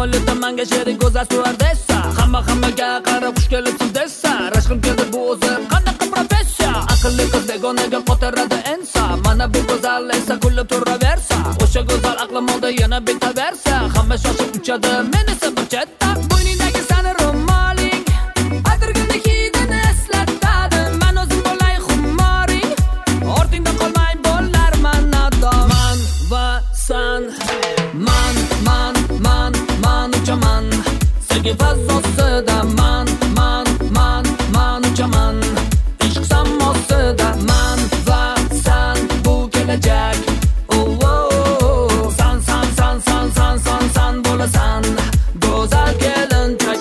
samolyotda manga sherik go'zal stewardessa. Hammaga qarab xush kelibsiz desa, rashqim keldi bu o'zi qanaqa professiya. Aqlli qiz begonaga qotiradi ensa, mana bu go'zal esa kulib turaversa. O'sha go'zal aqlim oldi yana betaversa, hamma shoshib uchadi, men esa bir chetda. Bo'yningdagi sani ro'moling atirganda hidini eslatadi, men o'zim bo'lay xumoring, ortingda qolmay bo'larman nadon. Man va san, man uchaman sevgi fazzosida, man uchaman ishq sammosida. Man va san bu kelajak, san bo'lasan go'zal kelinchak.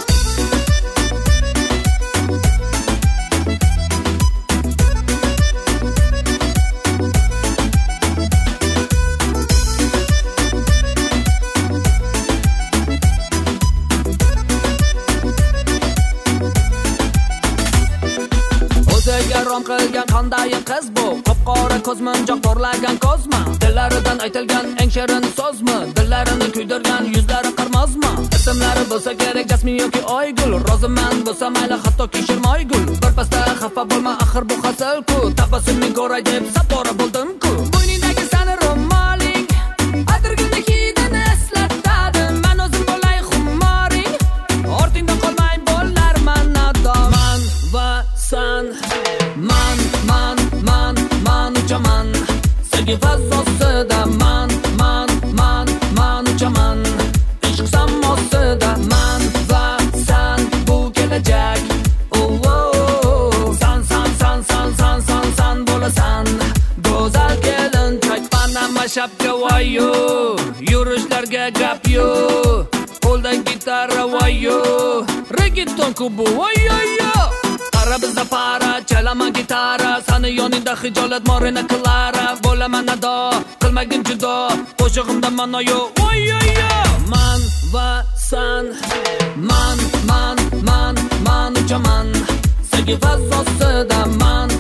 O'ziga rom qilgan qanday qiz bu, qop-qora ko'zmunchoq porlagan kozma, dillaridan aytilgan eng shirin so'zmi, dillarini kuydirgan yuzlari qirmozmi, ismlari bo'lsa kerak Jasmin yoki Oygul, roziman bo'lsa mayli hattoki Shirmoygul. Bir pasda xafa bo'lma, axir bu hasil-ku, tabassuming ko'ray deb sabora bo'ldim-ku. Bo'yningdagi sani ro'moling atirganda hidini eslatadi, men o'zim bo'lay xumoring, ortingda qolmay bo'larman nadon. Man va san, man uchaman sevgi fazzosida, man uchaman ishq sammosida. Man va san bu kelajak, san bo'lasan go'zal kelinchak. Panama shapka vayo, yurishlarga gap yo, qo'lda gitara vayo, reggaeton kubu vayo. Qara bizda para, chalaman gitara, sani yoningda hijolat morena Clara. Bo'laman ado, qilmagin judo, qo'shig'imda ma'no yo'q. Man va san, man uchaman sevgi fazzosida, man